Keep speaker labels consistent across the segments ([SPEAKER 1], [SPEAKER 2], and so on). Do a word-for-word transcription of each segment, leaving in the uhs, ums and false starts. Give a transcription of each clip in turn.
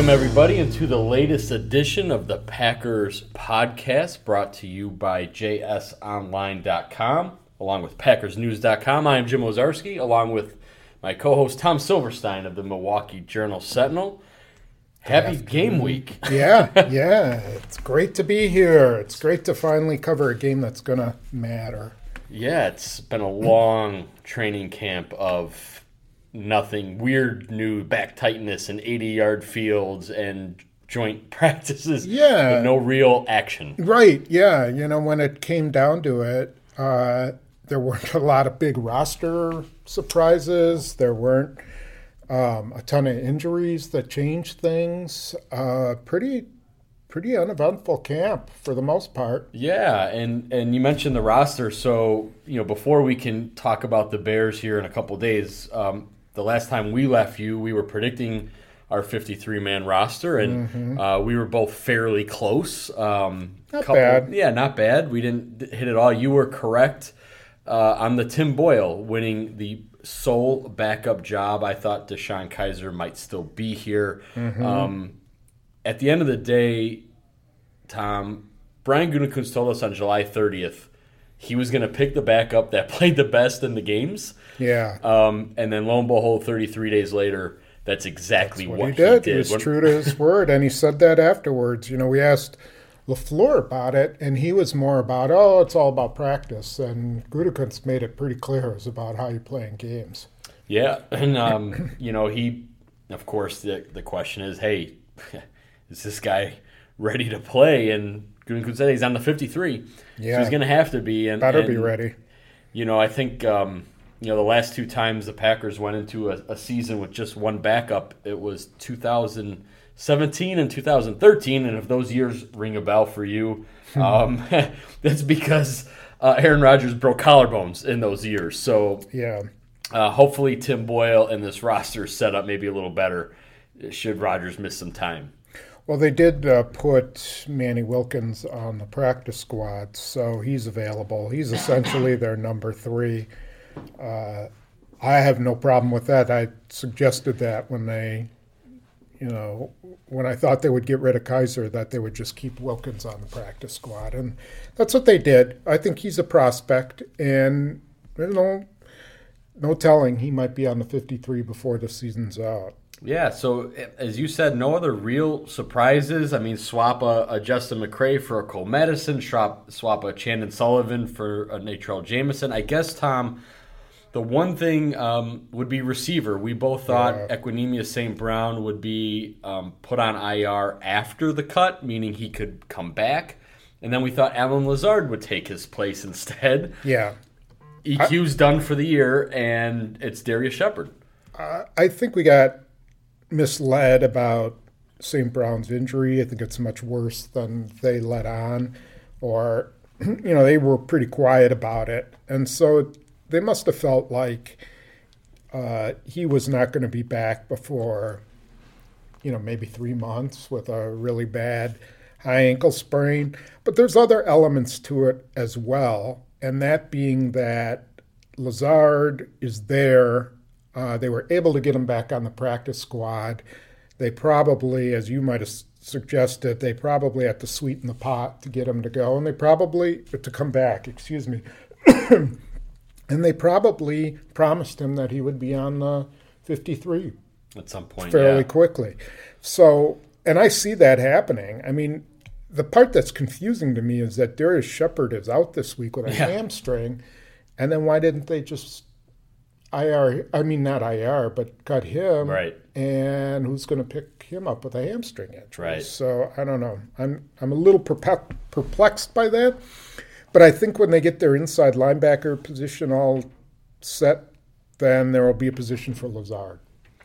[SPEAKER 1] Welcome, everybody, into the latest edition of the Packers podcast, brought to you by J S online dot com, along with Packers News dot com. I am Jim Ozarski, along with my co-host Tom Silverstein of the Milwaukee Journal-Sentinel. Happy game week.
[SPEAKER 2] yeah, yeah. It's great to be here. It's great to finally cover a game that's going to matter.
[SPEAKER 1] Yeah, it's been a long training camp of nothing, weird new back tightness and eighty-yard fields and joint practices.
[SPEAKER 2] Yeah.
[SPEAKER 1] But no real action.
[SPEAKER 2] Right, yeah. You know, when it came down to it, uh, there weren't a lot of big roster surprises. There weren't um, a ton of injuries that changed things. Uh, pretty pretty uneventful camp for the most part.
[SPEAKER 1] Yeah, and, and you mentioned the roster. So, you know, before we can talk about the Bears here in a couple days, um, the last time we left you, we were predicting our fifty-three man roster, and mm-hmm. uh, we were both fairly close. Um,
[SPEAKER 2] not
[SPEAKER 1] couple,
[SPEAKER 2] bad.
[SPEAKER 1] Yeah, not bad. We didn't hit it all. You were correct uh, on the Tim Boyle winning the sole backup job. I thought Deshaun Kaiser might still be here. Mm-hmm. Um, at the end of the day, Tom, Brian Gutekunst told us on July thirtieth he was going to pick the backup that played the best in the games.
[SPEAKER 2] Yeah.
[SPEAKER 1] Um, and then lo and behold, thirty-three days later, that's exactly
[SPEAKER 2] that's
[SPEAKER 1] what,
[SPEAKER 2] what he did.
[SPEAKER 1] He, did.
[SPEAKER 2] He was
[SPEAKER 1] when,
[SPEAKER 2] true to his word, and he said that afterwards. You know, we asked LaFleur about it, and he was more about, oh, it's all about practice. And Gutekunst made it pretty clear it was about how you play in games.
[SPEAKER 1] Yeah, and, um, you know, he, of course, the, the question is, hey, is this guy ready to play? And Gutekunst said he's on the fifty-three,
[SPEAKER 2] yeah.
[SPEAKER 1] so he's going to have to be. And,
[SPEAKER 2] Better
[SPEAKER 1] and,
[SPEAKER 2] be ready.
[SPEAKER 1] You know, I think, um, you know, the last two times the Packers went into a, a season with just one backup, it was two thousand seventeen and two thousand thirteen. And if those years ring a bell for you, um, that's because uh, Aaron Rodgers broke collarbones in those years. So
[SPEAKER 2] yeah,
[SPEAKER 1] uh, hopefully Tim Boyle and this roster set up maybe a little better should Rodgers miss some time.
[SPEAKER 2] Well, they did uh, put Manny Wilkins on the practice squad, so he's available. He's essentially their number three. Uh, I have no problem with that. I suggested that when they, you know, when I thought they would get rid of Kaiser, that they would just keep Wilkins on the practice squad. And that's what they did. I think he's a prospect, and, you know, no telling, he might be on the fifty-three before the season's out.
[SPEAKER 1] Yeah, so as you said, no other real surprises. I mean, swap a, a Justin McCray for a Cole Madison, swap, swap a Chandon Sullivan for a Natrell Jameson. I guess, Tom, the one thing um, would be receiver. We both thought yeah. Equanimeous Saint Brown would be um, put on I R after the cut, meaning he could come back. And then we thought Allen Lazard would take his place instead.
[SPEAKER 2] Yeah.
[SPEAKER 1] E Q's I, done for the year, and it's Darius Shepherd.
[SPEAKER 2] Uh, I think we got misled about Saint Brown's injury. I think it's much worse than they let on, or, you know, they were pretty quiet about it. And so they must have felt like uh, he was not going to be back before, you know, maybe three months with a really bad high ankle sprain. But there's other elements to it as well, and that being that Lazard is there. Uh, they were able to get him back on the practice squad. They probably, as you might have suggested, they probably had to sweeten the pot to get him to go, and they probably, to come back, excuse me. And they probably promised him that he would be on the fifty-three
[SPEAKER 1] at some point,
[SPEAKER 2] fairly
[SPEAKER 1] yeah.
[SPEAKER 2] quickly. So, and I see that happening. I mean, the part that's confusing to me is that Darius Shepherd is out this week with a
[SPEAKER 1] yeah.
[SPEAKER 2] hamstring, and then why didn't they just I R, I mean, not I R, but cut him.
[SPEAKER 1] Right.
[SPEAKER 2] And who's going to pick him up with a hamstring injury?
[SPEAKER 1] Right.
[SPEAKER 2] So I don't know. I'm I'm a little perplexed by that. But I think when they get their inside linebacker position all set, then there will be a position for Lazard.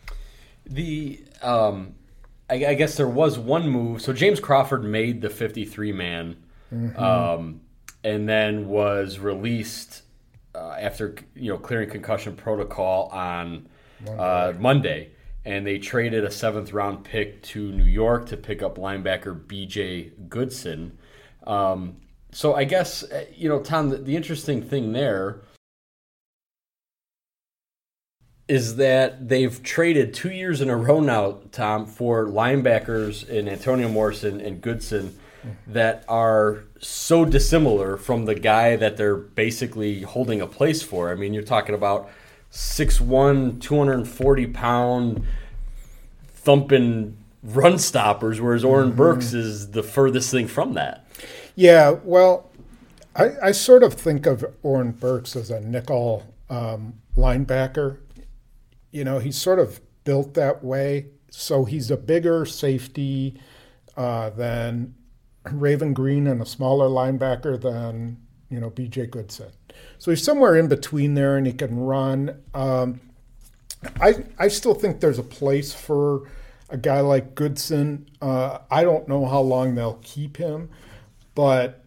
[SPEAKER 1] The um, I, I guess there was one move. So James Crawford made the fifty-three man, mm-hmm. um, and then was released Uh, after you know clearing concussion protocol on Monday. Uh, Monday, and they traded a seventh round pick to New York to pick up linebacker B J Goodson. Um, so I guess you know Tom, the, the interesting thing there is that they've traded two years in a row now, Tom, for linebackers in Antonio Morrison and Goodson that are so dissimilar from the guy that they're basically holding a place for. I mean, you're talking about six one, two hundred forty pound thumping run stoppers, whereas Oren mm-hmm. Burks is the furthest thing from that.
[SPEAKER 2] Yeah, well, I, I sort of think of Oren Burks as a nickel um, linebacker. You know, he's sort of built that way. So he's a bigger safety uh, than Raven Green and a smaller linebacker than, you know, B J Goodson. So he's somewhere in between there, and he can run. Um, I I still think there's a place for a guy like Goodson. Uh, I don't know how long they'll keep him, but,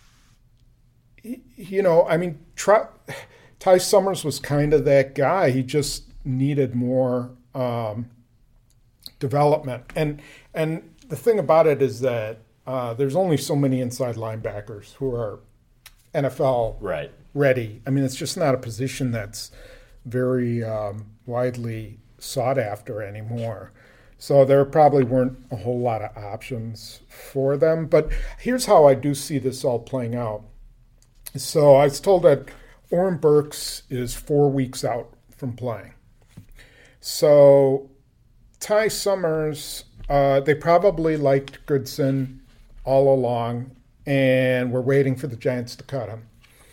[SPEAKER 2] you know, I mean, try, Ty Summers was kind of that guy. He just needed more um, development. And and the thing about it is that uh, there's only so many inside linebackers who are N F L
[SPEAKER 1] right.
[SPEAKER 2] ready. I mean, it's just not a position that's very um, widely sought after anymore. So there probably weren't a whole lot of options for them. But here's how I do see this all playing out. So I was told that Oren Burks is four weeks out from playing. So Ty Summers, uh, they probably liked Goodson all along, and were waiting for the Giants to cut him.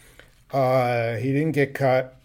[SPEAKER 2] Uh, he didn't get cut.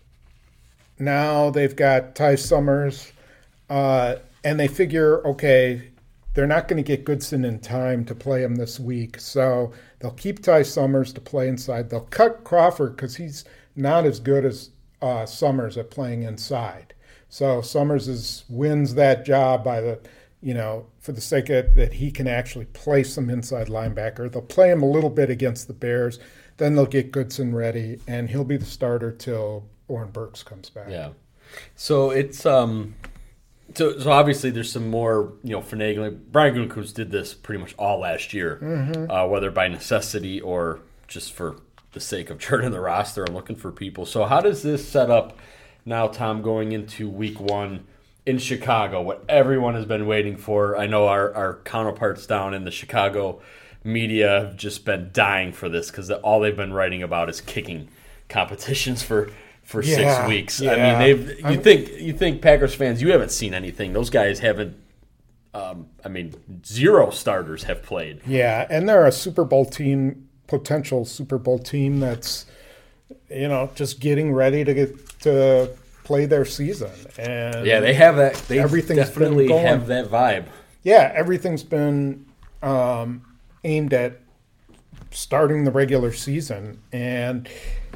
[SPEAKER 2] Now they've got Ty Summers, uh, and they figure, okay, they're not going to get Goodson in time to play him this week, so they'll keep Ty Summers to play inside. They'll cut Crawford because he's not as good as uh, Summers at playing inside. So Summers is, wins that job by the, you know, for the sake of that he can actually play some inside linebacker. They'll play him a little bit against the Bears. Then they'll get Goodson ready, and he'll be the starter till Oren Burks comes back.
[SPEAKER 1] Yeah. So it's um, so so obviously there's some more, you know, finagling. Brian Gutekunst did this pretty much all last year, mm-hmm. uh, whether by necessity or just for the sake of churning the roster and looking for people. So how does this set up now, Tom, going into week one in Chicago, what everyone has been waiting for? I know our, our counterparts down in the Chicago media have just been dying for this because all they've been writing about is kicking competitions for, for
[SPEAKER 2] yeah,
[SPEAKER 1] six weeks.
[SPEAKER 2] Yeah.
[SPEAKER 1] I mean, they've you I'm, think you think Packers fans, you haven't seen anything. Those guys haven't. Um, I mean, zero starters have played.
[SPEAKER 2] Yeah, and they're a Super Bowl team, potential Super Bowl team that's, you know, just getting ready to get to play their season. And
[SPEAKER 1] yeah, they have that. They
[SPEAKER 2] everything's
[SPEAKER 1] definitely
[SPEAKER 2] been going,
[SPEAKER 1] have that vibe.
[SPEAKER 2] Yeah, everything's been um, aimed at starting the regular season. And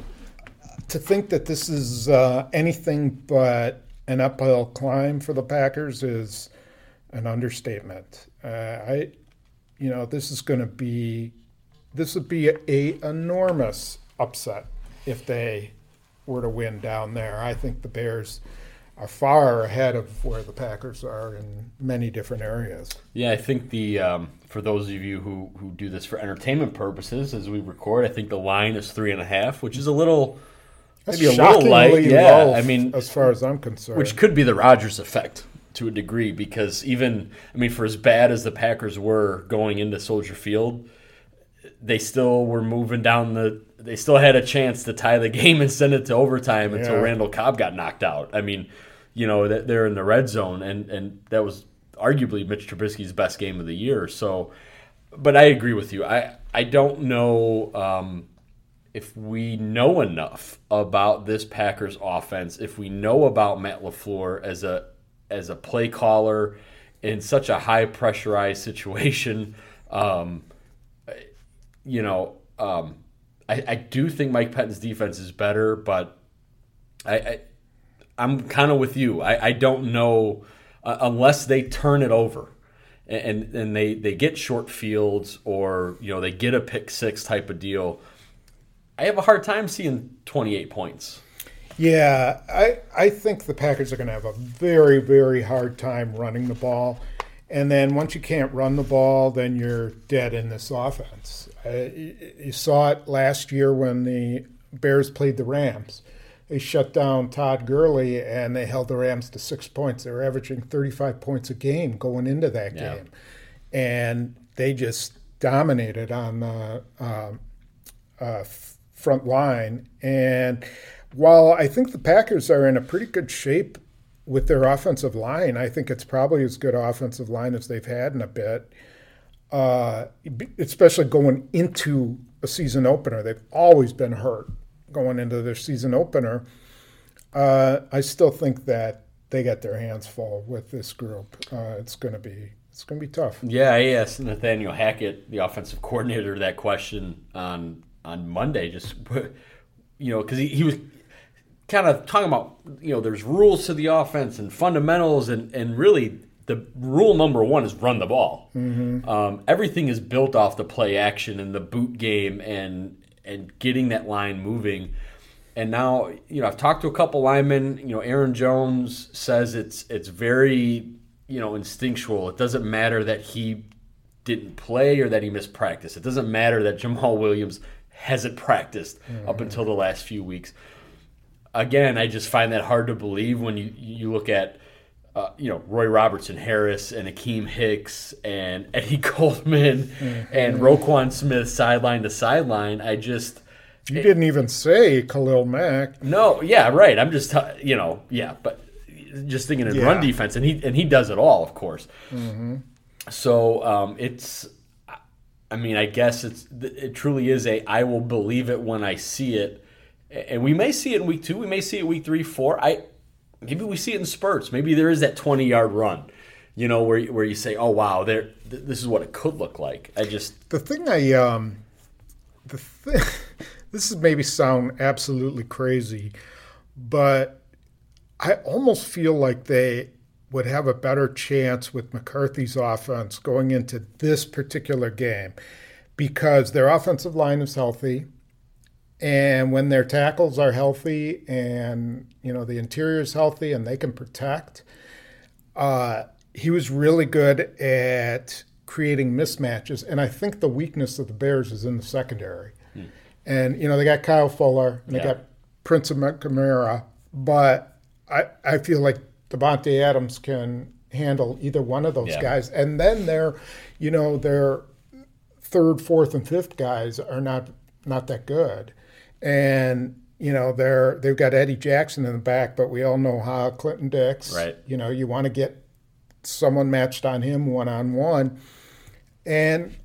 [SPEAKER 2] to think that this is uh, anything but an uphill climb for the Packers is an understatement. Uh, I, you know, this is going to be, this would be a, a enormous upset if they were to win down there. I think the Bears are far ahead of where the Packers are in many different areas.
[SPEAKER 1] Yeah, I think the um, for those of you who, who do this for entertainment purposes, as we record, I think the line is three and a half, which is a little
[SPEAKER 2] That's
[SPEAKER 1] maybe a little light. Yeah,
[SPEAKER 2] low,
[SPEAKER 1] I mean,
[SPEAKER 2] as far as I'm concerned,
[SPEAKER 1] which could be the Rodgers effect to a degree, because even I mean, for as bad as the Packers were going into Soldier Field, they still were moving down the. They still had a chance to tie the game and send it to overtime yeah. until Randall Cobb got knocked out. I mean, you know, they're in the red zone, and, and that was arguably Mitch Trubisky's best game of the year. So, but I agree with you. I, I don't know um, if we know enough about this Packers offense, if we know about Matt LaFleur as a as a play caller in such a high pressurized situation. Um, you know, um, I, I do think Mike Pettine's defense is better, but I, I I'm kind of with you. I, I don't know uh, unless they turn it over and and they, they get short fields, or you know they get a pick six type of deal. I have a hard time seeing twenty-eight points.
[SPEAKER 2] Yeah, I I think the Packers are going to have a very, very hard time running the ball. And then once you can't run the ball, then you're dead in this offense. Uh, you saw it last year when the Bears played the Rams. they shut down Todd Gurley and they held the Rams to six points. They were averaging thirty-five points a game going into that
[SPEAKER 1] Yeah.
[SPEAKER 2] game. And they just dominated on the uh, uh, front line. And while I think the Packers are in a pretty good shape with their offensive line, I think it's probably as good offensive line as they've had in a bit, uh, especially going into a season opener. They've always been hurt going into their season opener. Uh, I still think that they got their hands full with this group. Uh, it's going to be it's going to be tough.
[SPEAKER 1] Yeah, I asked Nathaniel Hackett, the offensive coordinator, that question on on Monday. Just you know, because he, he was kind of talking about, you know, there's rules to the offense and fundamentals, and, and really the rule number one is run the ball. Mm-hmm. Um, everything is built off the play action and the boot game and and getting that line moving. And now, you know, I've talked to a couple linemen. You know, Aaron Jones says it's it's very, you know, instinctual. It doesn't matter that he didn't play or that he missed practice. It doesn't matter that Jamal Williams hasn't practiced mm-hmm. up until the last few weeks. Again, I just find that hard to believe when you, you look at, uh, you know, Roy Robertson Harris and Akeem Hicks and Eddie Goldman mm-hmm. and Roquan Smith sideline to sideline. I just...
[SPEAKER 2] You it, didn't even say Khalil Mack.
[SPEAKER 1] No, yeah, right. I'm just, you know, yeah, but just thinking in yeah. run defense, and he and he does it all, of course.
[SPEAKER 2] Mm-hmm.
[SPEAKER 1] So um, it's... I mean, I guess it's it truly is a I will believe it when I see it. And we may see it in week two. We may see it week three, four. I maybe we see it in spurts. Maybe there is that twenty-yard run, you know, where where you say, "Oh wow, there, th- this is what it could look like." I just
[SPEAKER 2] the thing I um, the thing, this is maybe sound absolutely crazy, but I almost feel like they would have a better chance with McCarthy's offense going into this particular game because their offensive line is healthy. And when their tackles are healthy and, you know, the interior is healthy and they can protect, uh, he was really good at creating mismatches. And I think the weakness of the Bears is in the secondary. Hmm. And, you know, they got Kyle Fuller and yeah. they got Prince of Camara, but I, I feel like Devontae Adams can handle either one of those yeah. guys. And then their, you know, their third, fourth, and fifth guys are not not that good. And, you know, they're, they've got Eddie Jackson in the back, but we all know how Clinton Dix,
[SPEAKER 1] right.
[SPEAKER 2] you know, you want to get someone matched on him one-on-one. And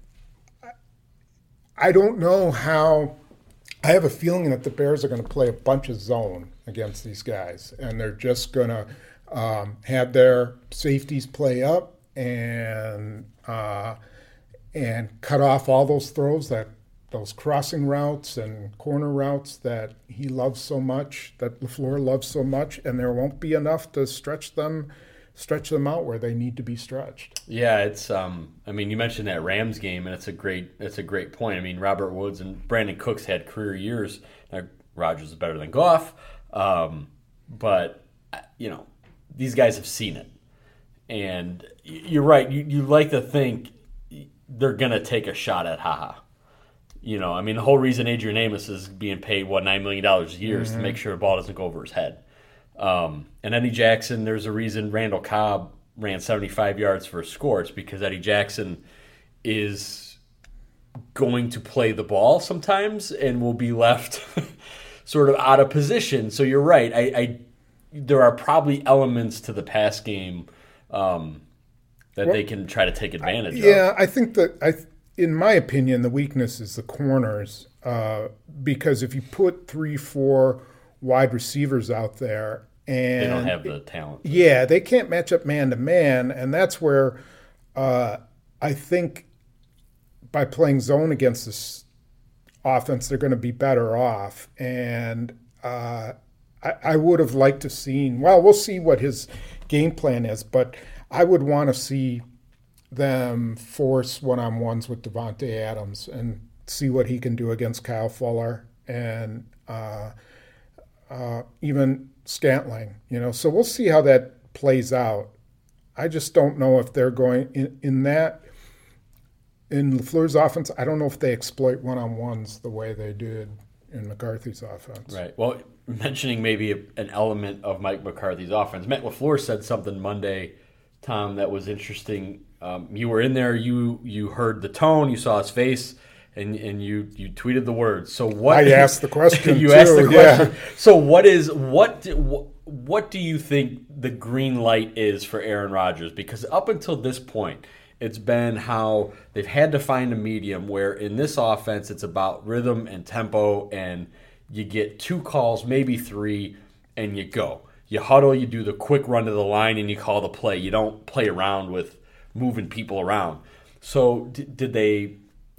[SPEAKER 2] I don't know how – I have a feeling that the Bears are going to play a bunch of zone against these guys, and they're just going to um, have their safeties play up and uh, and cut off all those throws that – those crossing routes and corner routes that he loves so much, that LaFleur loves so much, and there won't be enough to stretch them stretch them out where they need to be stretched.
[SPEAKER 1] Yeah, it's um I mean, you mentioned that Rams game, and it's a great it's a great point. I mean, Robert Woods and Brandon Cooks had career years. Now, Rodgers is better than Goff, um, but you know, these guys have seen it. And you're right, you, you like to think they're gonna take a shot at haha. You know, I mean, the whole reason Adrian Amos is being paid, what, nine million dollars a year mm-hmm. is to make sure the ball doesn't go over his head. Um, and Eddie Jackson, there's a reason Randall Cobb ran seventy-five yards for a score. It's because Eddie Jackson is going to play the ball sometimes and will be left sort of out of position. So you're right. I, I there are probably elements to the pass game um, that well, they can try to take advantage
[SPEAKER 2] I,
[SPEAKER 1] of.
[SPEAKER 2] Yeah, I think that I. In my opinion, the weakness is the corners uh, because if you put three, four wide receivers out there and
[SPEAKER 1] they don't have the talent.
[SPEAKER 2] Yeah, they can't match up man to man, and that's where uh, I think by playing zone against this offense, they're going to be better off. And uh, I, I would have liked to seen. Well, we'll see what his game plan is, but I would want to see them force one-on-ones with Devontae Adams and see what he can do against Kyle Fuller and uh, uh, even Scantling. You know, so we'll see how that plays out. I just don't know if they're going in, in that in LaFleur's offense. I don't know if they exploit one-on-ones the way they did in McCarthy's offense.
[SPEAKER 1] Right. Well, mentioning maybe a, an element of Mike McCarthy's offense. Matt LaFleur said something Monday, Tom, that was interesting. Um, you were in there, you you heard the tone, you saw his face, and and you you tweeted the words. So what?
[SPEAKER 2] I asked the question.
[SPEAKER 1] you
[SPEAKER 2] too,
[SPEAKER 1] asked the question.
[SPEAKER 2] Yeah.
[SPEAKER 1] So what is what? what What do you think the green light is for Aaron Rodgers? Because up until this point, it's been how they've had to find a medium where in this offense it's about rhythm and tempo, and you get two calls, maybe three, and you go. You huddle, you do the quick run to the line, and you call the play. You don't play around with moving people around. So d- did they...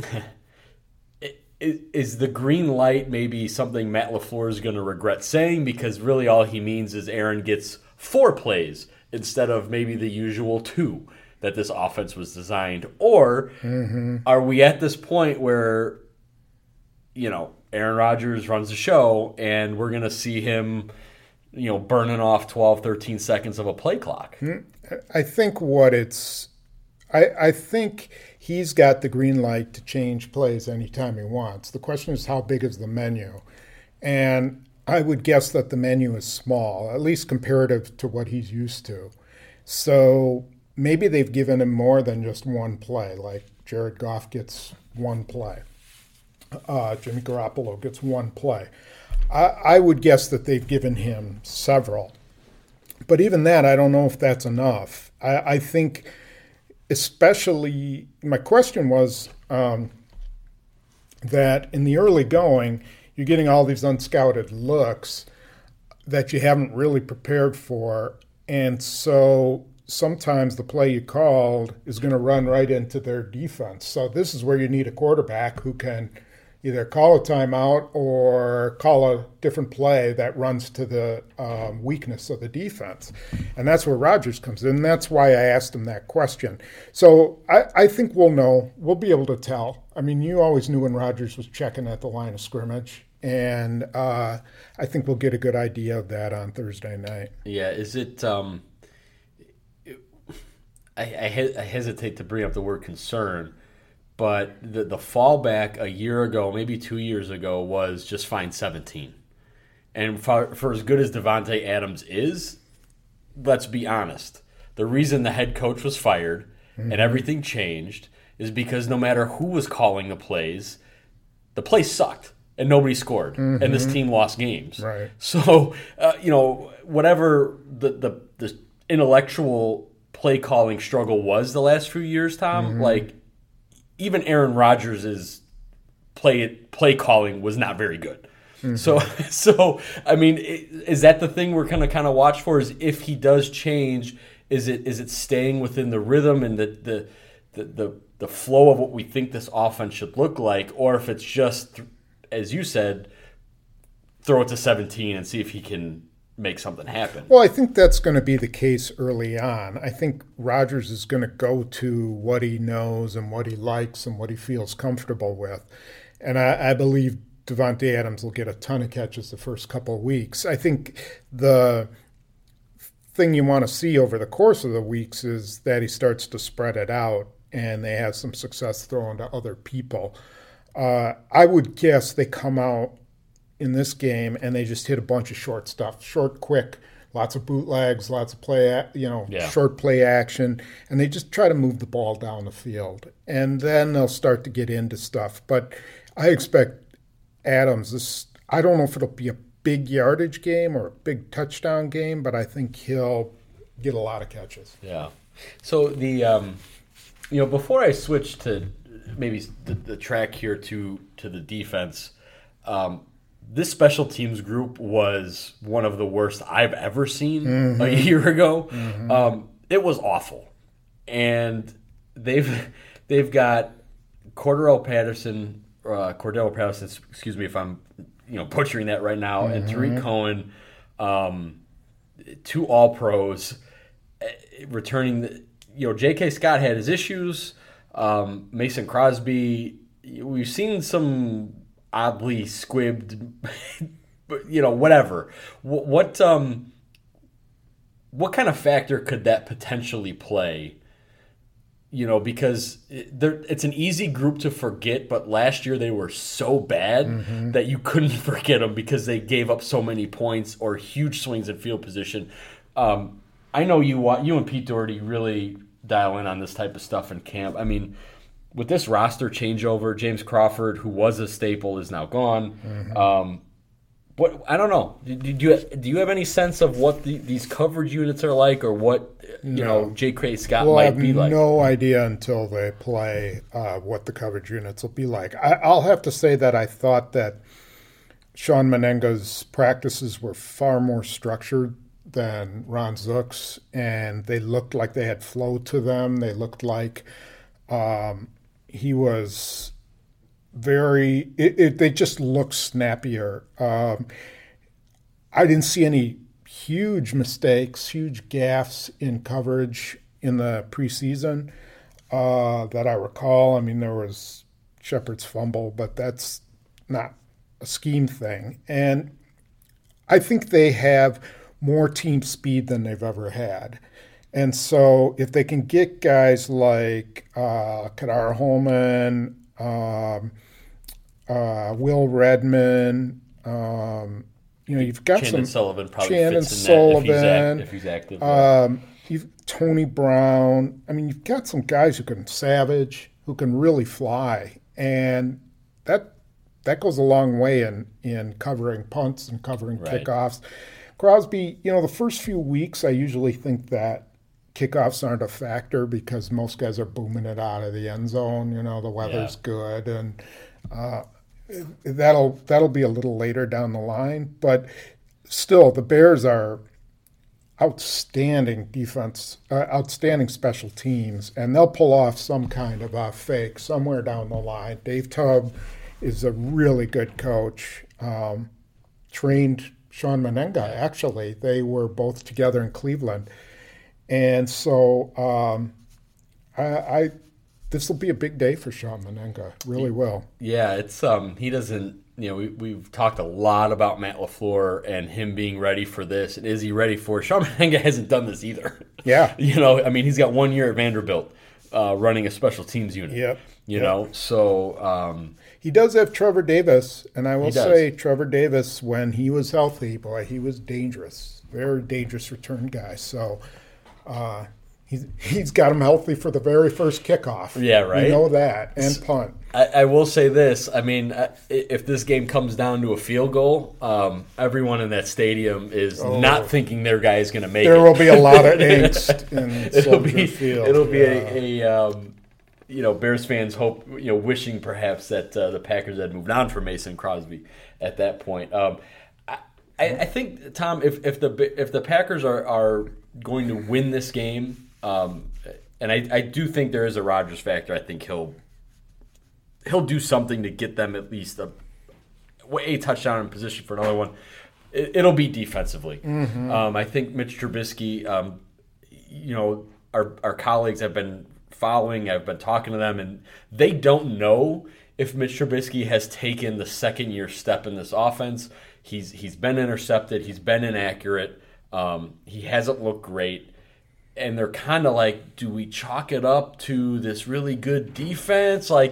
[SPEAKER 1] Is the green light maybe something Matt LaFleur is going to regret saying? Because really all he means is Aaron gets four plays instead of maybe the usual two that this offense was designed. Or mm-hmm. are we at this point where, you know, Aaron Rodgers runs the show and we're going to see him, you know, burning off twelve, thirteen seconds of a play clock?
[SPEAKER 2] I think what it's – I I think – he's got the green light to change plays anytime he wants. The question is, how big is the menu? And I would guess that the menu is small, at least comparative to what he's used to. So maybe they've given him more than just one play, like Jared Goff gets one play. Uh, Jimmy Garoppolo gets one play. I, I would guess that they've given him several. But even that, I don't know if that's enough. I, I think... Especially, my question was um, that in the early going, you're getting all these unscouted looks that you haven't really prepared for. And so sometimes the play you called is going to run right into their defense. So this is where you need a quarterback who can either call a timeout or call a different play that runs to the um, weakness of the defense. And that's where Rodgers comes in. And that's why I asked him that question. So I, I think we'll know. We'll be able to tell. I mean, you always knew when Rodgers was checking at the line of scrimmage. And uh, I think we'll get a good idea of that on Thursday night.
[SPEAKER 1] Yeah, is it um, – I, I, he- I hesitate to bring up the word concern, but the the fallback a year ago, maybe two years ago, was just find seventeen. And for, for as good as Davante Adams is, let's be honest, the reason the head coach was fired mm-hmm. and everything changed is because no matter who was calling the plays, the plays sucked and nobody scored, mm-hmm. and this team lost games.
[SPEAKER 2] Right.
[SPEAKER 1] So, uh, you know, whatever the, the, the intellectual play calling struggle was the last few years, Tom, mm-hmm. like, even Aaron Rodgers' play play calling was not very good. Mm-hmm. So, so I mean, is that the thing we're kind of kind of watch for? Is if he does change, is it is it staying within the rhythm and the the the the, the flow of what we think this offense should look like, or if it's just, as you said, throw it to seventeen and see if he can make something happen?
[SPEAKER 2] Well, I think that's going to be the case early on. I think Rodgers is going to go to what he knows and what he likes and what he feels comfortable with. And I, I believe Davante Adams will get a ton of catches the first couple of weeks. I think the thing you want to see over the course of the weeks is that he starts to spread it out and they have some success throwing to other people. Uh, I would guess they come out in this game, and they just hit a bunch of short stuff, short, quick, lots of bootlegs, lots of play, you know, yeah. short play action, and they just try to move the ball down the field, and then they'll start to get into stuff. But I expect Adams. This I don't know if it'll be a big yardage game or a big touchdown game, but I think he'll get a lot of catches.
[SPEAKER 1] Yeah. So the, um, you know, before I switch to maybe the, the track here to to the defense. Um, This special teams group was one of the worst I've ever seen mm-hmm. a year ago. Mm-hmm. Um, it was awful, and they've they've got Cordell Patterson, uh, Cordell Patterson. Excuse me if I'm you know butchering that right now, mm-hmm. and Tariq Cohen, um, two All Pros, returning. The, you know, J K. Scott had his issues. Um, Mason Crosby, we've seen some oddly squibbed, but you know, whatever. What, what um, what kind of factor could that potentially play You know, because they're, it's an easy group to forget, but last year they were so bad mm-hmm. that you couldn't forget them because they gave up so many points or huge swings in field position. Um, I know you you and Pete Doherty really dial in on this type of stuff in camp. I mean, with this roster changeover, James Crawford, who was a staple, is now gone. Mm-hmm. Um, What I don't know. Do, do you do you have any sense of what the, these coverage units are like, or what you no. know J. Cray Scott
[SPEAKER 2] we'll
[SPEAKER 1] might be like?
[SPEAKER 2] No idea until they play uh, what the coverage units will be like. I, I'll have to say that I thought that Sean Menenga's practices were far more structured than Ron Zook's, and they looked like they had flow to them. They looked like um, he was. Very, it, it, they just look snappier. Um, I didn't see any huge mistakes, huge gaffes in coverage in the preseason uh, that I recall. I mean, there was Shepard's fumble, but that's not a scheme thing. And I think they have more team speed than they've ever had. And so if they can get guys like uh, Kadar Holman, Um, uh, Will Redmond, um, you know, you've got
[SPEAKER 1] Chandon
[SPEAKER 2] some
[SPEAKER 1] Sullivan probably
[SPEAKER 2] Chandon
[SPEAKER 1] fits in
[SPEAKER 2] Sullivan,
[SPEAKER 1] that if he's, act, if he's active.
[SPEAKER 2] Um, you've Tony Brown. I mean, you've got some guys who can savage, who can really fly, and that that goes a long way in in covering punts and covering
[SPEAKER 1] right.
[SPEAKER 2] kickoffs. Crosby, you know, the first few weeks, I usually think that kickoffs aren't a factor because most guys are booming it out of the end zone. You know, the weather's yeah. good, and uh, that'll that'll be a little later down the line. But still, the Bears are outstanding defense, uh, outstanding special teams, and they'll pull off some kind of a fake somewhere down the line. Dave Tubb is a really good coach. Um, trained Sean Menenga, actually. They were both together in Cleveland. And so um, I, I this will be a big day for Sean Menenga. Really will.
[SPEAKER 1] Yeah, it's um he doesn't you know we we've talked a lot about Matt LaFleur and him being ready for this. And is he ready for it? Sean Menenga hasn't done this either.
[SPEAKER 2] Yeah.
[SPEAKER 1] you know, I mean he's got one year at Vanderbilt uh, running a special teams unit.
[SPEAKER 2] Yep.
[SPEAKER 1] You
[SPEAKER 2] yep.
[SPEAKER 1] know, so um,
[SPEAKER 2] he does have Trevor Davis, and I will say Trevor Davis, when he was healthy, boy, he was dangerous. Very dangerous return guy. So Uh, he's he's got him healthy for the very first kickoff.
[SPEAKER 1] Yeah, right.
[SPEAKER 2] We know that, and punt.
[SPEAKER 1] I, I will say this. I mean, if this game comes down to a field goal, um, everyone in that stadium is oh, not thinking their guy is going to make
[SPEAKER 2] there
[SPEAKER 1] it.
[SPEAKER 2] There will be a lot of angst in
[SPEAKER 1] it'll
[SPEAKER 2] Soldier
[SPEAKER 1] be,
[SPEAKER 2] Field.
[SPEAKER 1] It'll be
[SPEAKER 2] yeah.
[SPEAKER 1] a, a um, you know, Bears fans hope, you know, wishing perhaps that uh, the Packers had moved on from Mason Crosby at that point. Um, I, I think, Tom, if if the if the Packers are are going to win this game, um, and I, I do think there is a Rodgers factor. I think he'll he'll do something to get them at least a a touchdown in position for another one. It, it'll be defensively. Mm-hmm. Um, I think Mitch Trubisky. Um, you know, our our colleagues have been following. I've been talking to them, and they don't know if Mitch Trubisky has taken the second year step in this offense. He's he's been intercepted. He's been inaccurate. Um, he hasn't looked great, and they're kind of like, do we chalk it up to this really good defense? Like,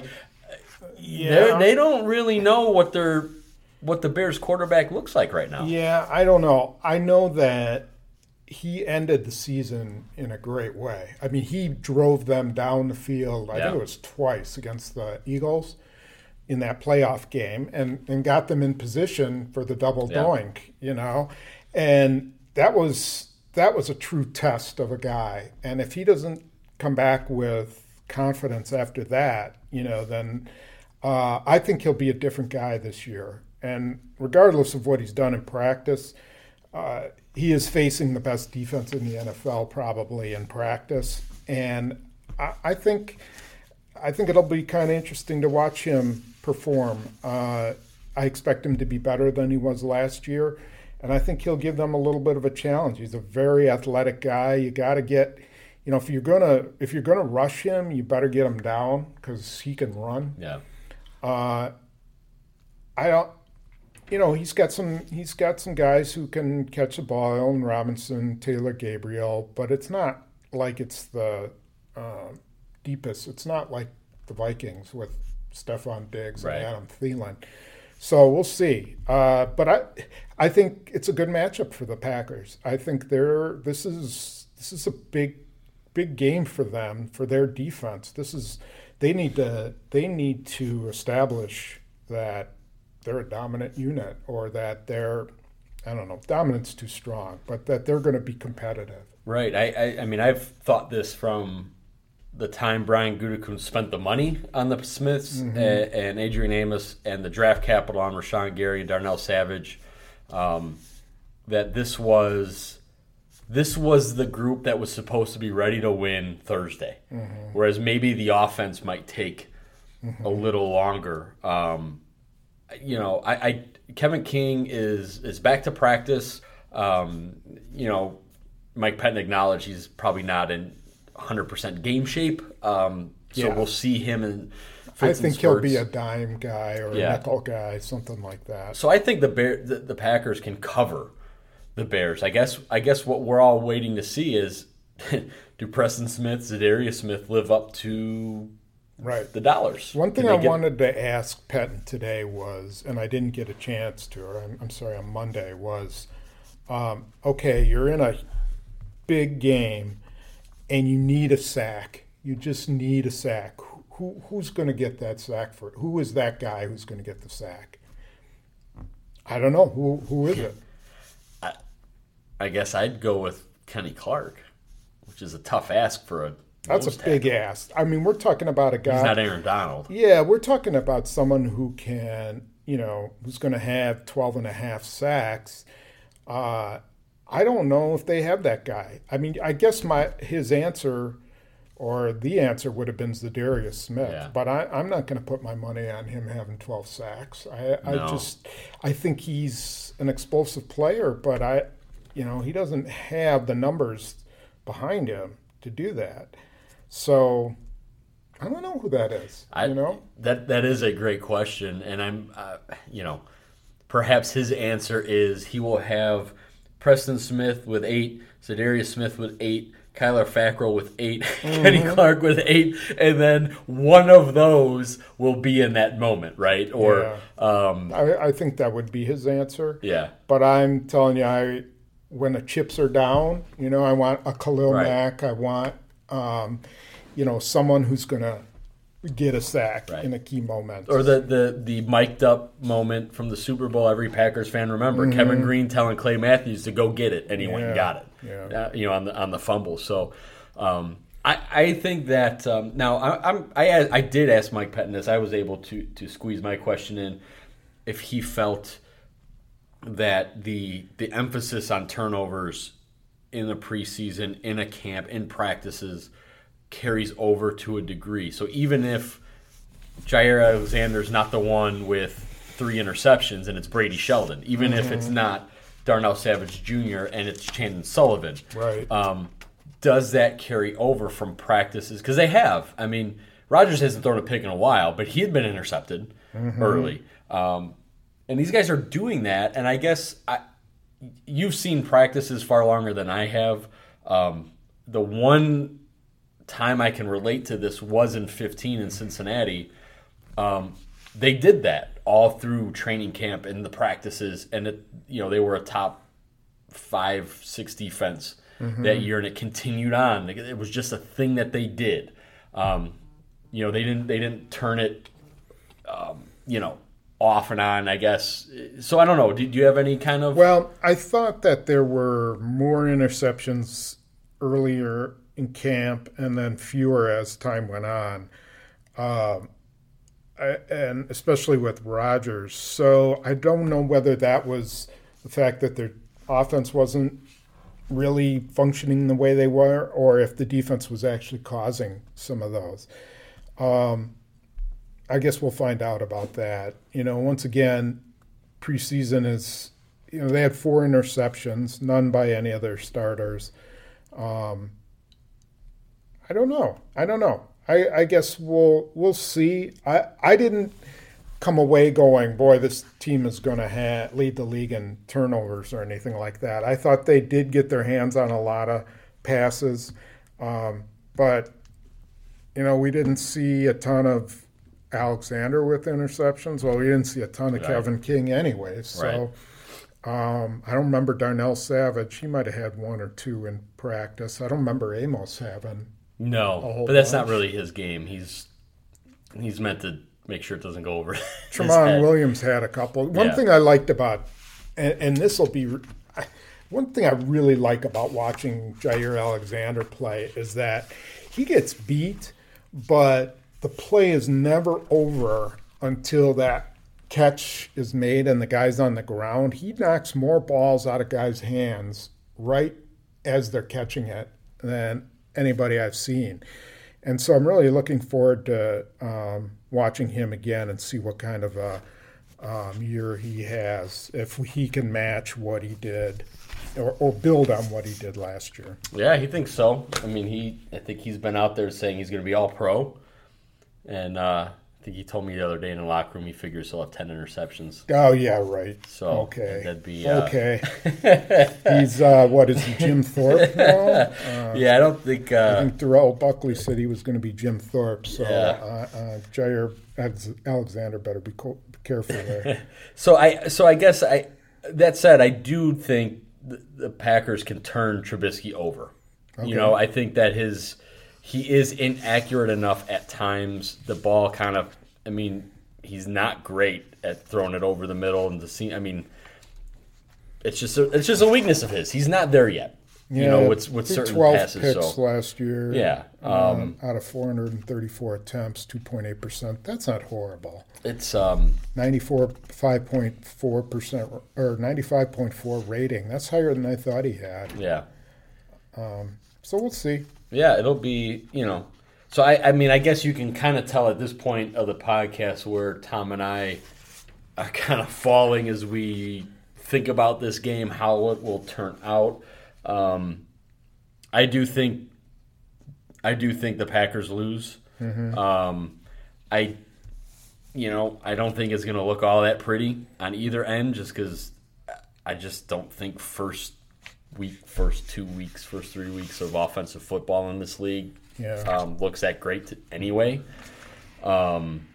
[SPEAKER 1] yeah, they don't really know what their what the Bears quarterback looks like right now.
[SPEAKER 2] Yeah, I don't know. I know that he ended the season in a great way. I mean, he drove them down the field. I yeah. think it was twice against the Eagles in that playoff game, and, and got them in position for the double yeah. doink, you know, and that was that was a true test of a guy. And if he doesn't come back with confidence after that, you know, then uh, I think he'll be a different guy this year. And regardless of what he's done in practice, uh, he is facing the best defense in the N F L probably in practice. And I, I think I think it'll be kind of interesting to watch him perform. Uh, I expect him to be better than he was last year, and I think he'll give them a little bit of a challenge. He's a very athletic guy. You got to get, you know, if you're gonna if you're gonna rush him, you better get him down because he can run.
[SPEAKER 1] Yeah.
[SPEAKER 2] Uh, I don't. You know, he's got some he's got some guys who can catch the ball, Allen Robinson, Taylor Gabriel, but it's not like it's the uh, deepest. It's not like the Vikings with Stephon Diggs
[SPEAKER 1] Right.
[SPEAKER 2] and Adam Thielen. So we'll see. Uh, but I, I think it's a good matchup for the Packers. I think they're this is this is a big, big game for them for their defense. This is they need to they need to establish that they're a dominant unit, or that they're I don't know dominant's too strong, but that they're going to be competitive.
[SPEAKER 1] Right. I, I I mean I've thought this from the time Brian Gutekunst spent the money on the Smiths mm-hmm. and, and Adrian Amos and the draft capital on Rashawn Gary and Darnell Savage, um, that this was this was the group that was supposed to be ready to win Thursday, mm-hmm. whereas maybe the offense might take mm-hmm. a little longer. Um, you know, I, I Kevin King is is back to practice. Um, you know, Mike Pettin acknowledged he's probably not in one hundred percent game shape, um, so
[SPEAKER 2] yeah.
[SPEAKER 1] we'll see him in
[SPEAKER 2] I think he'll be a dime guy or
[SPEAKER 1] yeah.
[SPEAKER 2] a nickel guy, something like that.
[SPEAKER 1] So I think the Bear, the, the Packers can cover the Bears. I guess I guess what we're all waiting to see is do Preston Smith, Zadarius Smith live up to
[SPEAKER 2] right.
[SPEAKER 1] the dollars?
[SPEAKER 2] One thing
[SPEAKER 1] I
[SPEAKER 2] get... wanted to ask Pettin today was, and I didn't get a chance to, or I'm, I'm sorry, on Monday, was, um, okay, you're in a big game, and you need a sack. You just need a sack. Who who's going to get that sack for? Who is that guy who's going to get the sack? I don't know. Who who is it?
[SPEAKER 1] I, I guess I'd go with Kenny Clark, which is a tough ask for a.
[SPEAKER 2] That's a big tackle. ask. I mean, we're talking about a guy.
[SPEAKER 1] He's not Aaron Donald.
[SPEAKER 2] Yeah, we're talking about someone who can, you know, who's going to have twelve and a half sacks. Uh, I don't know if they have that guy. I mean, I guess my his answer or the answer would have been Zadarius Smith,
[SPEAKER 1] yeah.
[SPEAKER 2] but I, I'm not going to put my money on him having twelve sacks. I,
[SPEAKER 1] no.
[SPEAKER 2] I just I think he's an explosive player, but I, you know, he doesn't have the numbers behind him to do that. So I don't know who that is.
[SPEAKER 1] I,
[SPEAKER 2] you know,
[SPEAKER 1] that that is a great question, and I'm, uh, you know, perhaps his answer is he will have Preston Smith with eight, Zadarius Smith with eight, Kyler Fackrell with eight, mm-hmm. Kenny Clark with eight, and then one of those will be in that moment, right? Or
[SPEAKER 2] yeah. um, I, I think that would be his answer.
[SPEAKER 1] Yeah.
[SPEAKER 2] But I'm telling you, I when the chips are down, you know, I want a Khalil right. Mack. I want, um, you know, someone who's going to get a sack right. in a key moment.
[SPEAKER 1] Or the, the, the mic'd up moment from the Super Bowl every Packers fan remember. Mm-hmm. Kevin Green telling Clay Matthews to go get it, and he yeah. went and got it.
[SPEAKER 2] Yeah.
[SPEAKER 1] Uh, you know, on the on the fumble. So um, I I think that um, now I, I'm I I did ask Mike Pettin this. I was able to to squeeze my question in if he felt that the the emphasis on turnovers in the preseason, in a camp, in practices carries over to a degree. So even if Jair Alexander's not the one with three interceptions and it's Brady Sheldon, even mm-hmm. if it's not Darnell Savage Junior and it's Chandon Sullivan,
[SPEAKER 2] right?
[SPEAKER 1] Um, does that carry over from practices? Because they have. I mean, Rodgers hasn't thrown a pick in a while, but he had been intercepted mm-hmm. early. Um, and these guys are doing that, and I guess I, you've seen practices far longer than I have. Um, the one time I can relate to this was in fifteen in Cincinnati. Um, they did that all through training camp and the practices, and it, you know, they were a top five, six defense mm-hmm. that year, and it continued on. It was just a thing that they did. Um, you know, they didn't they didn't turn it, um, you know, off and on, I guess. So I don't know. Did you have any kind of?
[SPEAKER 2] Well, I thought that there were more interceptions earlier in camp and then fewer as time went on, um, I, and especially with Rodgers. So I don't know whether that was the fact that their offense wasn't really functioning the way they were, or if the defense was actually causing some of those. Um, I guess we'll find out about that. You know, once again, preseason is, you know, they had four interceptions, none by any of their starters. Um, I don't know. I don't know. I, I guess we'll we'll see. I, I didn't come away going, boy, this team is going to ha- lead the league in turnovers or anything like that. I thought they did get their hands on a lot of passes, um, but you know, we didn't see a ton of Alexander with interceptions. Well, we didn't see a ton of
[SPEAKER 1] Right.
[SPEAKER 2] Kevin King anyway. So um, I don't remember Darnell Savage. He might have had one or two in practice. I don't remember Amos having.
[SPEAKER 1] No,
[SPEAKER 2] whole
[SPEAKER 1] but that's
[SPEAKER 2] bunch.
[SPEAKER 1] not really his game. He's he's meant to make sure it doesn't go over his
[SPEAKER 2] Tremont
[SPEAKER 1] head.
[SPEAKER 2] Williams had a couple. One
[SPEAKER 1] Yeah.
[SPEAKER 2] thing I liked about, and, and this will be, one thing I really like about watching Jair Alexander play is that he gets beat, but the play is never over until that catch is made and the guy's on the ground. He knocks more balls out of guys' hands right as they're catching it than anybody I've seen. And so I'm really looking forward to um, watching him again and see what kind of a um, year he has, if he can match what he did or, or build on what he did last year.
[SPEAKER 1] Yeah, he thinks so. I mean, he I think he's been out there saying he's going to be all pro. And uh, I think he told me the other day in the locker room he figures he'll have ten interceptions.
[SPEAKER 2] Oh, yeah, right.
[SPEAKER 1] So
[SPEAKER 2] okay.
[SPEAKER 1] that'd be uh,
[SPEAKER 2] Okay. He's, uh, what is he, Jim Thorpe now? Uh,
[SPEAKER 1] yeah, I don't think.
[SPEAKER 2] I
[SPEAKER 1] Uh,
[SPEAKER 2] think Darrell Buckley said he was going to be Jim Thorpe. So
[SPEAKER 1] Yeah.
[SPEAKER 2] uh, uh, Jair Alex- Alexander better be, co- be careful there.
[SPEAKER 1] so I so I guess I that said I do think the, the Packers can turn Trubisky over.
[SPEAKER 2] Okay.
[SPEAKER 1] You know, I think that his he is inaccurate enough at times. The ball kind of, I mean, he's not great at throwing it over the middle and the seam. I mean, it's just a, it's just a weakness of his. He's not there yet.
[SPEAKER 2] Yeah,
[SPEAKER 1] you know, with with
[SPEAKER 2] he
[SPEAKER 1] certain
[SPEAKER 2] twelve
[SPEAKER 1] passes.
[SPEAKER 2] picks
[SPEAKER 1] So
[SPEAKER 2] last year.
[SPEAKER 1] yeah,
[SPEAKER 2] um,
[SPEAKER 1] um,
[SPEAKER 2] out of four hundred thirty-four attempts, two point eight percent. That's not horrible.
[SPEAKER 1] it's um
[SPEAKER 2] ninety-four, five point four percent or ninety-five point four rating. That's higher than I thought he had.
[SPEAKER 1] yeah.
[SPEAKER 2] So we'll see.
[SPEAKER 1] Yeah, it'll be, you know. So, I, I mean, I guess you can kind of tell at this point of the podcast where Tom and I are kind of falling as we think about this game, how it will turn out. Um, I do think I do think the Packers lose.
[SPEAKER 2] Mm-hmm.
[SPEAKER 1] Um, I, you know, I don't think it's going to look all that pretty on either end just because I just don't think first week, first two weeks, first three weeks of offensive football in this league
[SPEAKER 2] Yeah.
[SPEAKER 1] um, looks that great to, anyway. Um,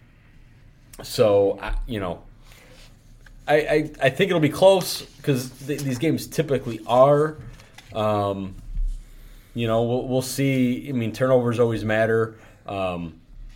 [SPEAKER 1] so, I, you know, I, I, I think it'll be close because th- these games typically are. Um, you know, we'll, we'll see. I mean, turnovers always matter. Um,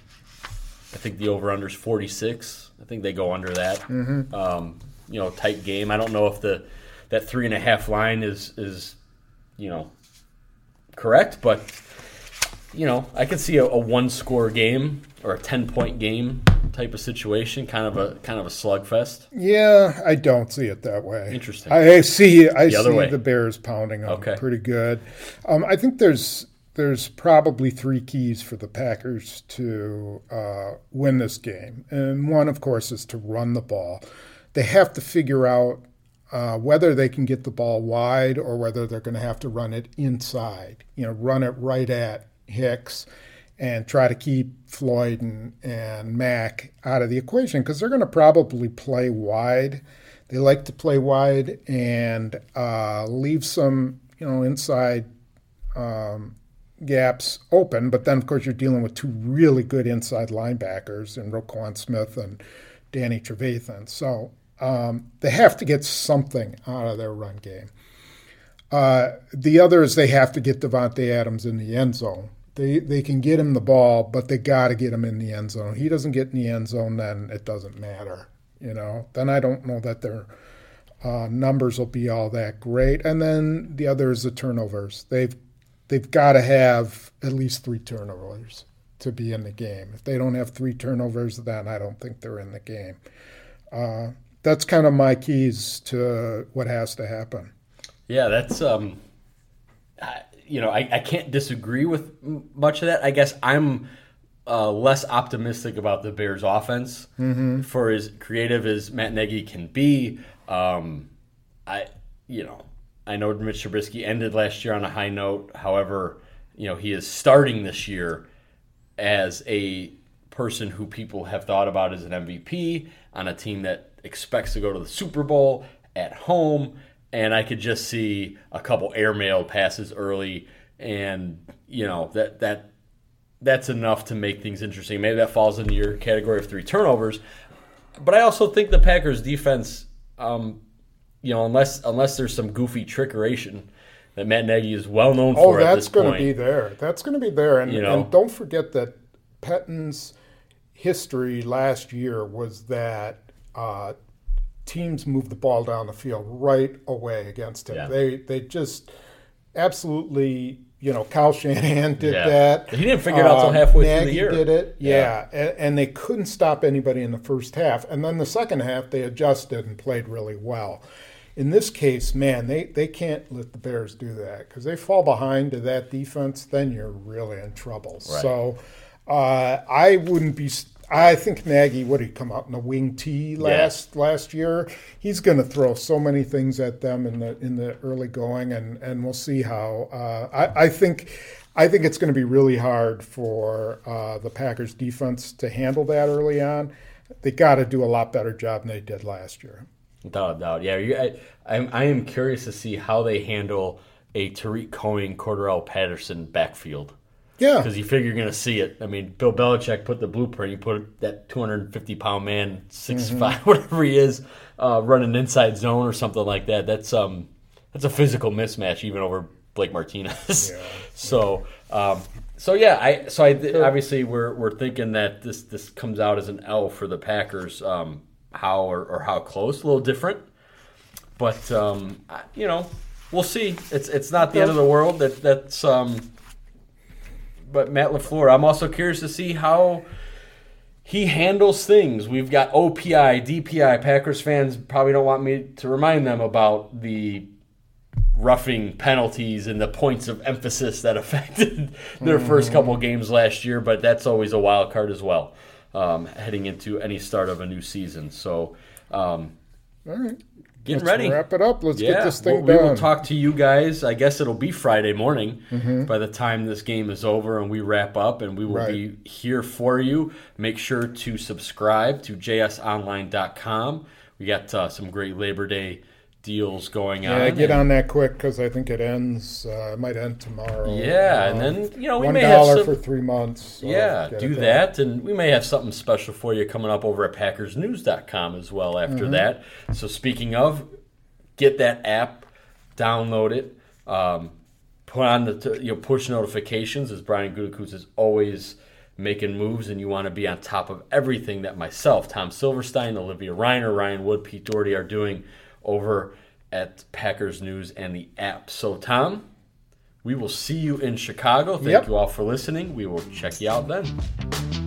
[SPEAKER 1] I think the over-under is forty-six. I think they go under that.
[SPEAKER 2] Mm-hmm.
[SPEAKER 1] Um, you know, tight game. I don't know if the that three and a half line is is you know correct, but you know I could see a, a one score game or a ten point game type of situation, kind of a kind of a slugfest.
[SPEAKER 2] Yeah, I don't see it that way.
[SPEAKER 1] Interesting.
[SPEAKER 2] I see. I
[SPEAKER 1] The other
[SPEAKER 2] see
[SPEAKER 1] way.
[SPEAKER 2] the Bears pounding them
[SPEAKER 1] Okay.
[SPEAKER 2] pretty good. Um, I think there's there's probably three keys for the Packers to uh, win this game, and one, of course, is to run the ball. They have to figure out uh, whether they can get the ball wide or whether they're going to have to run it inside. You know, run it right at Hicks and try to keep Floyd and, and Mack out of the equation because they're going to probably play wide. They like to play wide and uh, leave some, you know, inside um, gaps open. But then, of course, you're dealing with two really good inside linebackers in Roquan Smith and Danny Trevathan. So um, they have to get something out of their run game. Uh, the other is they have to get Devontae Adams in the end zone. They they can get him the ball, but they got to get him in the end zone. He doesn't get in the end zone, then it doesn't matter. You know, then I don't know that their uh, numbers will be all that great. And then the other is the turnovers. They've they've got to have at least three turnovers to be in the game. If they don't have three turnovers, then I don't think they're in the game. Uh, that's kind of my keys to what has to happen.
[SPEAKER 1] Yeah, that's um, I, you know, I, I can't disagree with m- much of that. I guess I'm uh, less optimistic about the Bears' offense. Mm-hmm. For as creative as Matt Nagy can be, um, I you know, I know Mitch Trubisky ended last year on a high note. However, you know, he is starting this year as a person who people have thought about as an M V P on a team that expects to go to the Super Bowl at home. And I could just see a couple airmail passes early, and you know that that that's enough to make things interesting. Maybe that falls into your category of three turnovers. But I also think the Packers defense, um, you know, unless unless there's some goofy trickeration that Matt Nagy is well known
[SPEAKER 2] oh,
[SPEAKER 1] for at this point.
[SPEAKER 2] Oh, that's going to be there. That's going to be there. And,
[SPEAKER 1] you know,
[SPEAKER 2] and don't forget that Pettine's history last year was that uh, teams moved the ball down the field right away against him.
[SPEAKER 1] Yeah.
[SPEAKER 2] They they just absolutely, you know, Kyle Shanahan did
[SPEAKER 1] yeah.
[SPEAKER 2] that.
[SPEAKER 1] He didn't figure it out until halfway
[SPEAKER 2] Nagy
[SPEAKER 1] through the year.
[SPEAKER 2] did it, yeah.
[SPEAKER 1] yeah.
[SPEAKER 2] And, and they couldn't stop anybody in the first half. And then the second half, they adjusted and played really well. In this case, man, they, they can't let the Bears do that because they fall behind to that defense, then you're really in trouble.
[SPEAKER 1] Right.
[SPEAKER 2] So uh, I wouldn't be – I think Nagy, what did he come out in the wing tee last
[SPEAKER 1] yeah.
[SPEAKER 2] last year? He's going to throw so many things at them in the in the early going, and, and we'll see how. Uh, I, I think I think it's going to be really hard for uh, the Packers defense to handle that early on. They got to do a lot better job than they did last year.
[SPEAKER 1] Without a doubt, yeah. You, I, I'm, I am curious to see how they handle a Tariq Cohen, Cordarrelle Patterson backfield.
[SPEAKER 2] Yeah.
[SPEAKER 1] Because you figure you're going to see it. I mean, Bill Belichick put the blueprint. He put that two hundred fifty pound man, six foot five, mm-hmm. whatever he is, uh, running inside zone or something like that. That's um, that's a physical mismatch even over Blake Martinez. Yeah. so, um, so yeah, I so I obviously we're we're thinking that this this comes out as an L for the Packers. Um, how or, or how close, a little different, but um, you know, we'll see. It's it's not the end of the world. That that's um, but Matt LaFleur, I'm also curious to see how he handles things. We've got O P I, D P I. Packers fans probably don't want me to remind them about the roughing penalties and the points of emphasis that affected their mm-hmm. first couple games last year, but that's always a wild card as well. Um, heading into any start of a new season. So, um,
[SPEAKER 2] all right.
[SPEAKER 1] Getting
[SPEAKER 2] Let's
[SPEAKER 1] ready.
[SPEAKER 2] Wrap it up. Let's
[SPEAKER 1] yeah.
[SPEAKER 2] get this thing
[SPEAKER 1] we'll,
[SPEAKER 2] done.
[SPEAKER 1] We will talk to you guys. I guess it'll be Friday morning
[SPEAKER 2] mm-hmm.
[SPEAKER 1] by the time this game is over and we wrap up, and we will
[SPEAKER 2] right.
[SPEAKER 1] be here for you. Make sure to subscribe to j s online dot com. We got uh, some great Labor Day deals going
[SPEAKER 2] yeah,
[SPEAKER 1] on.
[SPEAKER 2] Yeah, get on that quick because I think it ends. Uh, it might end tomorrow.
[SPEAKER 1] Yeah,
[SPEAKER 2] um,
[SPEAKER 1] and then you know we
[SPEAKER 2] one
[SPEAKER 1] may have
[SPEAKER 2] dollar
[SPEAKER 1] some,
[SPEAKER 2] for three months. So
[SPEAKER 1] yeah, do that, and we may have something special for you coming up over at Packers News dot com as well after
[SPEAKER 2] mm-hmm.
[SPEAKER 1] that. So speaking of, get that app, download it, um, put on the you know push notifications as Brian Gutekunst is always making moves, and you want to be on top of everything that myself, Tom Silverstein, Olivia Reiner, Ryan Wood, Pete Doherty are doing over at Packers News and the app. So, Tom, we will see you in Chicago. Thank
[SPEAKER 2] yep.
[SPEAKER 1] you all for listening. We will check you out then.